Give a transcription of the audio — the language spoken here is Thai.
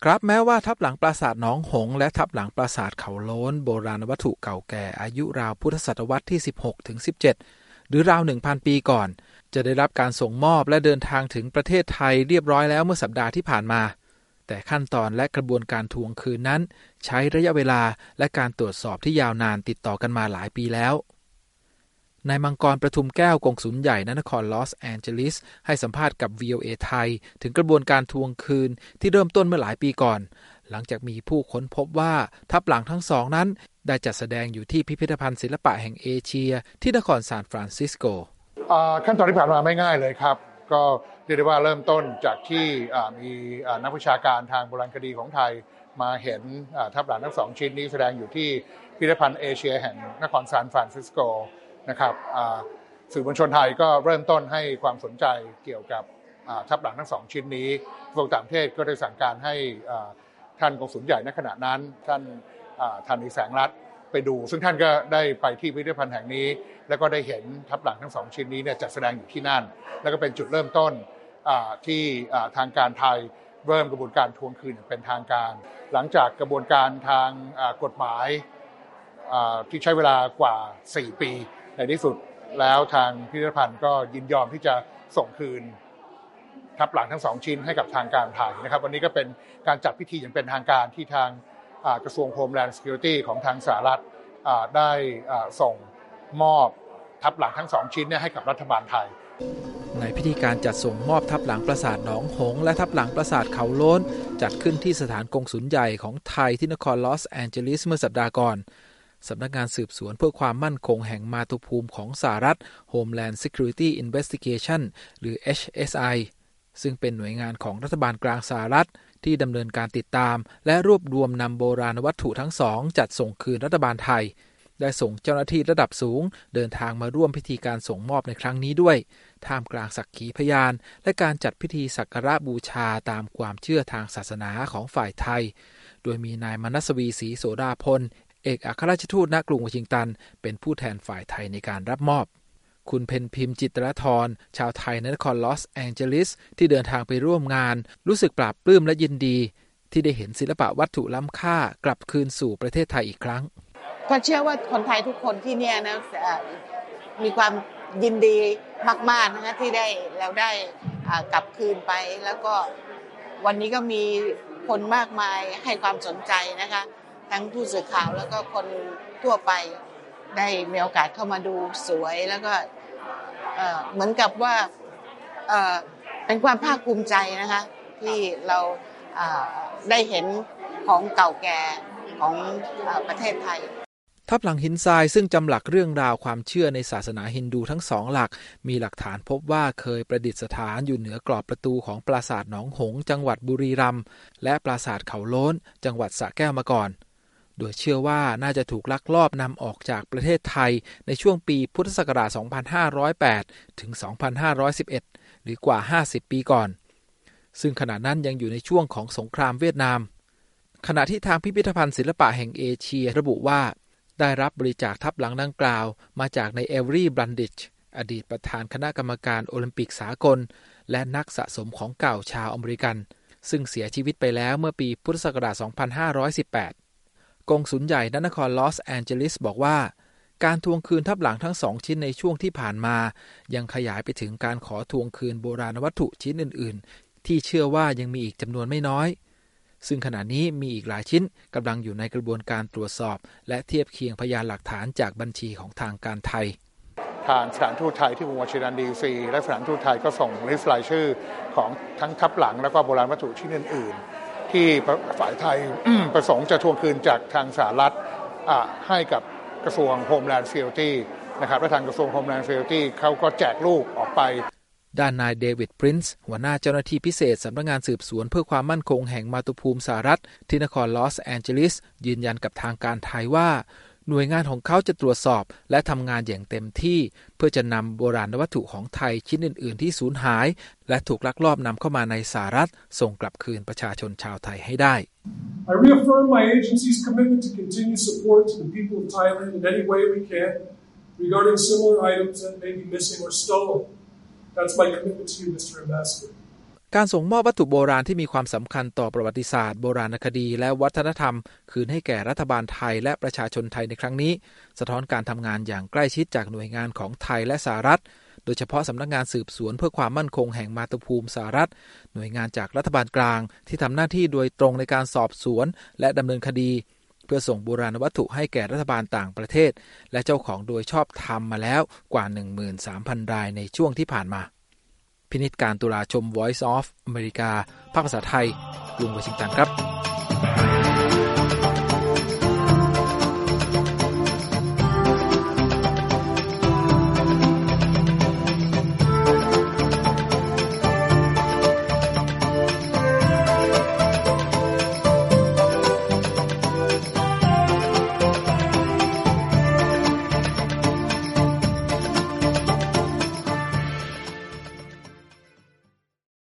ครับแม้ว่าทับหลังปราสาทหนองหงส์และทับหลังปราสาทเขาโล้นโบราณวัตถุเก่าแก่อายุราวพุทธศตวรรษที่16ถึง17หรือราว 1,000 ปีก่อนจะได้รับการส่งมอบและเดินทางถึงประเทศไทยเรียบร้อยแล้วเมื่อสัปดาห์ที่ผ่านมาแต่ขั้นตอนและกระบวนการทวงคืนนั้นใช้ระยะเวลาและการตรวจสอบที่ยาวนานติดต่อกันมาหลายปีแล้วนายมังกรประทุมแก้วกงสุลใหญ่ณนครลอสแอนเจลิสให้สัมภาษณ์กับ VOA ไทยถึงกระบวนการทวงคืนที่เริ่มต้นเมื่อหลายปีก่อนหลังจากมีผู้ค้นพบว่าทับหลังทั้งสองนั้นได้จัดแสดงอยู่ที่พิพิธภัณฑ์ศิลปะแห่งเอเชียที่นครซานฟรานซิสโกขั้นตอนที่ผ่านมาไม่ง่ายเลยครับก็เรียกได้ว่าเริ่มต้นจากที่มีนักวิชาการทางโบราณคดีของไทยมาเห็นทับหลังทั้งสองชิ้นนี้แสดงอยู่ที่พิพิธภัณฑ์เอเชียแห่งนครซานฟรานซิสโกนะครับสื่อมวลชนไทยก็เริ่มต้นให้ความสนใจเกี่ยวกับทับหลังทั้งสองชิ้นนี้กระทรวงต่างประเทศก็ได้สั่งการให้ท่านกงสุลใหญ่ณขณะนั้นท่านธานีแสงรัตน์ไปดูซึ่งท่านก็ได้ไปที่พิพิธภัณฑ์แห่งนี้แล้วก็ได้เห็นทับหลังทั้งสองชิ้นนี้เนี่ยจัดแสดงอยู่ที่นั่นแล้วก็เป็นจุดเริ่มต้นที่ทางการไทยเริ่มกระบวนการทวงคืนอย่างเป็นทางการหลังจากกระบวนการทางกฎหมายที่ใช้เวลากว่า4 ปีในที่สุดแล้วทางพิพิธภัณฑ์ก็ยินยอมที่จะส่งคืนทับหลังทั้งสองชิ้นให้กับทางการไทยนะครับวันนี้ก็เป็นการจัดพิธีอย่างเป็นทางการที่ทางกระทรวง Homeland Security ของทางสหรัฐได้ส่งมอบทับหลังทั้งสองชิ้นให้กับรัฐบาลไทยในพิธีการจัดส่งมอบทับหลังปราสาทหนองหงส์และทับหลังปราสาทเขาโล้นจัดขึ้นที่สถานกงสุลใหญ่ของไทยที่นครลอสแอนเจลิสเมื่อสัปดาห์ก่อนสำนักงานสืบสวนเพื่อความมั่นคงแห่งมาตุภูมิของสหรัฐ Homeland Security Investigation หรือ HSI ซึ่งเป็นหน่วยงานของรัฐบาลกลางสหรัฐที่ดำเนินการติดตามและรวบรวมนำโบราณวัตถุทั้งสองจัดส่งคืนรัฐบาลไทยได้ส่งเจ้าหน้าที่ระดับสูงเดินทางมาร่วมพิธีการส่งมอบในครั้งนี้ด้วยท่ามกลางสักขีพยานและการจัดพิธีสักการะบูชาตามความเชื่อทางศาสนาของฝ่ายไทยโดยมีนายมนัสวีศรีโสดาพลเอกอัครราชทูตณกรุงวอชิงตันเป็นผู้แทนฝ่ายไทยในการรับมอบคุณเพ็ญพิมพ์จิตรธรชาวไทยในนครลอสแองเจลิสที่เดินทางไปร่วมงานรู้สึกปลาบปลื้มและยินดีที่ได้เห็นศิลปะวัตถุล้ำค่ากลับคืนสู่ประเทศไทยอีกครั้งก็เชื่อว่าคนไทยทุกคนที่เนี่ยนะมีความยินดีมากๆนะคะที่เราได้กลับคืนไปแล้วก็วันนี้ก็มีคนมากมายให้ความสนใจนะคะทั้งผู้สื่อข่าวแล้วก็คนทั่วไปได้มีโอกาสเข้ามาดูสวยแล้วก็เหมือนกับว่าเป็นความภาคภูมิใจนะคะที่เราได้เห็นของเก่าแก่ของประเทศไทยทับหลังหินทรายซึ่งจำหลักเรื่องราวความเชื่อในศาสนาฮินดูทั้งสองหลักมีหลักฐานพบว่าเคยประดิษฐานอยู่เหนือกรอบประตูของปราสาทหนองหงส์จังหวัดบุรีรัมย์และปราสาทเขาโล้นจังหวัดสระแก้วมาก่อนโดยเชื่อว่าน่าจะถูกลักลอบนำออกจากประเทศไทยในช่วงปีพุทธศักราช 2508 ถึง 2511 หรือกว่า 50 ปีก่อนซึ่งขณะนั้นยังอยู่ในช่วงของสงครามเวียดนามขณะที่ทางพิพิธภัณฑ์ศิลปะแห่งเอเชียระบุว่าได้รับบริจาคทับหลังดังกล่าวมาจากในเอเวอรี่บรันดิชอดีตประธานคณะกรรมการโอลิมปิกสากลและนักสะสมของเก่าชาวอเมริกันซึ่งเสียชีวิตไปแล้วเมื่อปีพุทธศักราช 2518 กงสุลใหญ่ณนครลอสแอนเจลิสบอกว่าการทวงคืนทับหลังทั้งสองชิ้นในช่วงที่ผ่านมายังขยายไปถึงการขอทวงคืนโบราณวัตถุชิ้นอื่นๆที่เชื่อว่ายังมีอีกจำนวนไม่น้อยซึ่งขณะนี้มีอีกหลายชิ้นกำลังอยู่ในกระบวนการตรวจสอบและเทียบเคียงพยานหลักฐานจากบัญชีของทางการไทยทางสถานทูตไทยที่กรุงวอชิงตันดีซีและสถานทูตไทยก็ส่งลิสต์รายชื่อของทั้งทับหลังแล้วก็โบราณวัตถุชิ้นอื่นๆที่ฝ่ายไทย ประสงค์จะทวงคืนจากทางสหรัฐให้กับกระทรวง Homeland Security นะครับและทางกระทรวง Homeland Security เขาก็แจกลูกออกไปด้านนายเดวิดพรินซ์หัวหน้าเจ้าหน้าที่พิเศษสำนักงานสืบสวนเพื่อความมั่นคงแห่งมาตุภูมิสหรัฐที่นครลอสแอนเจลิสยืนยันกับทางการไทยว่าหน่วยงานของเขาจะตรวจสอบและทำงานอย่างเต็มที่เพื่อจะนำโบราณวัตถุของไทยชิ้นอื่นๆที่สูญหายและถูกลักลอบนำเข้ามาในสหรัฐส่งกลับคืนประชาชนชาวไทยให้ได้ I reaffirm my agency's commitment to continue support to the people of Thailand in any way we can regarding similar items that may be missing or stolen.That's my commitment to you, Mr. Ambassador. การส่งมอบวัตถุโบราณที่มีความสำคัญต่อประวัติศาสตร์โบราณคดีและวัฒนธรรมคืนให้แก่รัฐบาลไทยและประชาชนไทยในครั้งนี้สะท้อนการทำงานอย่างใกล้ชิดจากหน่วยงานของไทยและสหรัฐโดยเฉพาะสำนักงานสืบสวนเพื่อความมั่นคงแห่งมาตุภูมิสหรัฐหน่วยงานจากรัฐบาลกลางที่ทำหน้าที่โดยตรงในการสอบสวนและดำเนินคดีเพื่อส่งโบราณวัตถุให้แก่รัฐบาลต่างประเทศและเจ้าของโดยชอบธรรมมาแล้วกว่า 13,000 รายในช่วงที่ผ่านมาพินิจการตุลาชม Voice of America ภาคภาษาไทยกรุงวอชิงตันครับ